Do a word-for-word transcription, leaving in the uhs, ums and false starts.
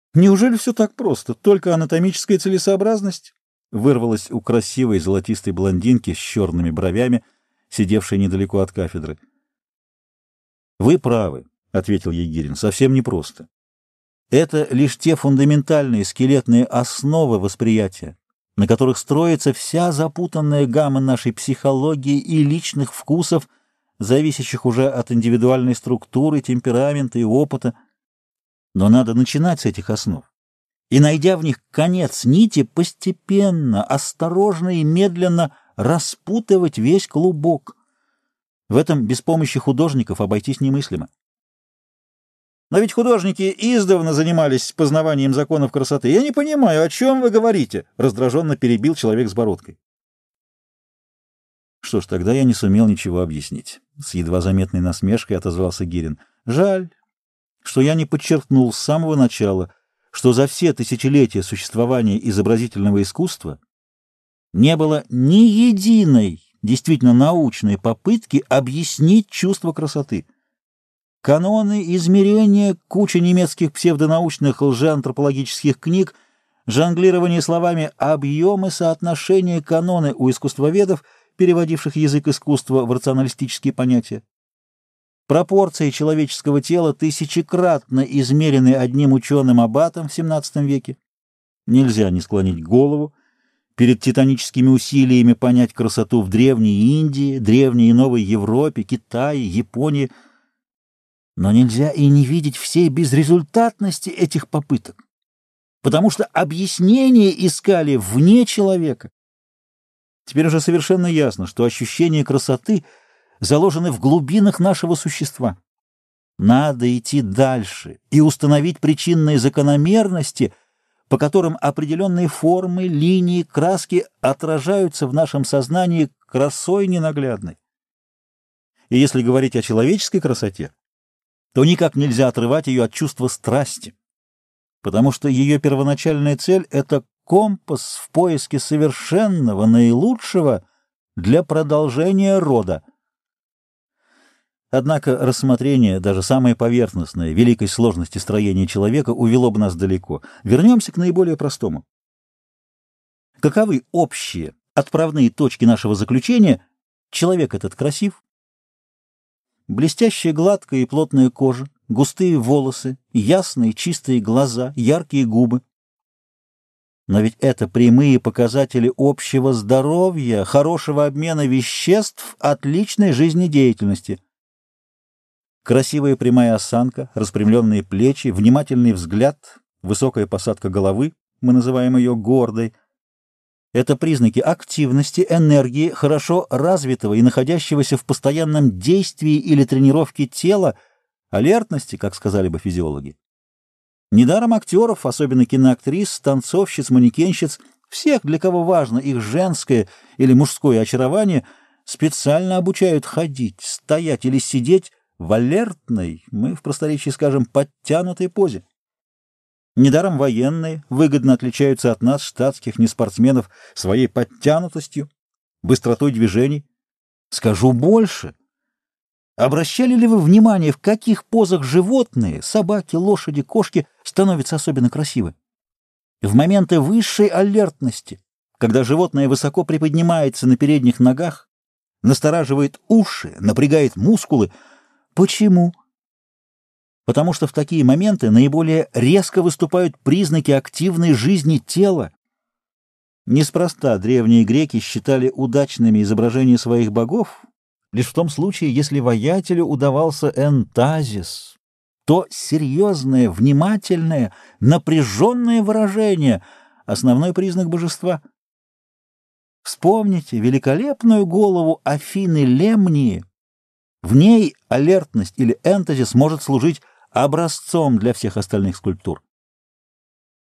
Неужели все так просто? Только анатомическая целесообразность? Вырвалась у красивой золотистой блондинки с черными бровями, сидевшей недалеко от кафедры. Вы правы, — ответил Егирин, — совсем непросто. Это лишь те фундаментальные скелетные основы восприятия, на которых строится вся запутанная гамма нашей психологии и личных вкусов, зависящих уже от индивидуальной структуры, темперамента и опыта. Но надо начинать с этих основ. И, найдя в них конец нити, постепенно, осторожно и медленно распутывать весь клубок. В этом без помощи художников обойтись немыслимо. Но ведь художники издавна занимались познаванием законов красоты. Я не понимаю, о чем вы говорите? Раздраженно перебил человек с бородкой. Что ж, тогда я не сумел ничего объяснить. С едва заметной насмешкой отозвался Гирин. Жаль, что я не подчеркнул с самого начала, что за все тысячелетия существования изобразительного искусства не было ни единой действительно научной попытки объяснить чувство красоты. Каноны, измерения, куча немецких псевдонаучных лжеантропологических книг, жонглирование словами, объемы, соотношения, каноны у искусствоведов, переводивших язык искусства в рационалистические понятия. Пропорции человеческого тела тысячекратно измерены одним ученым аббатом в семнадцатом веке. Нельзя не склонить голову перед титаническими усилиями понять красоту в Древней Индии, Древней и Новой Европе, Китае, Японии. Но нельзя и не видеть всей безрезультатности этих попыток, потому что объяснения искали вне человека. Теперь уже совершенно ясно, что ощущения красоты заложены в глубинах нашего существа. Надо идти дальше и установить причинные закономерности, по которым определенные формы, линии, краски отражаются в нашем сознании красой ненаглядной. И если говорить о человеческой красоте, то никак нельзя отрывать ее от чувства страсти, потому что ее первоначальная цель — это компас в поиске совершенного, наилучшего для продолжения рода. Однако рассмотрение, даже самое поверхностное, великой сложности строения человека увело бы нас далеко. Вернемся к наиболее простому. Каковы общие отправные точки нашего заключения? Человек этот красив. Блестящая гладкая и плотная кожа, густые волосы, ясные чистые глаза, яркие губы. Но ведь это прямые показатели общего здоровья, хорошего обмена веществ, отличной жизнедеятельности. Красивая прямая осанка, распрямленные плечи, внимательный взгляд, высокая посадка головы, мы называем ее гордой. Это признаки активности, энергии, хорошо развитого и находящегося в постоянном действии или тренировке тела, алертности, как сказали бы физиологи. Недаром актеров, особенно киноактрис, танцовщиц, манекенщиц, всех, для кого важно их женское или мужское очарование, специально обучают ходить, стоять или сидеть в алертной, мы в просторечии скажем, подтянутой позе. Недаром военные выгодно отличаются от нас, штатских неспортсменов, своей подтянутостью, быстротой движений. Скажу больше. Обращали ли вы внимание, в каких позах животные, собаки, лошади, кошки, становятся особенно красивы? В моменты высшей алертности, когда животное высоко приподнимается на передних ногах, настораживает уши, напрягает мускулы. Почему? Потому что в такие моменты наиболее резко выступают признаки активной жизни тела. Неспроста древние греки считали удачными изображения своих богов лишь в том случае, если воятелю удавался энтазис, то серьезное, внимательное, напряженное выражение — основной признак божества. Вспомните великолепную голову Афины Лемнии. В ней алертность или энтазис может служить образцом для всех остальных скульптур.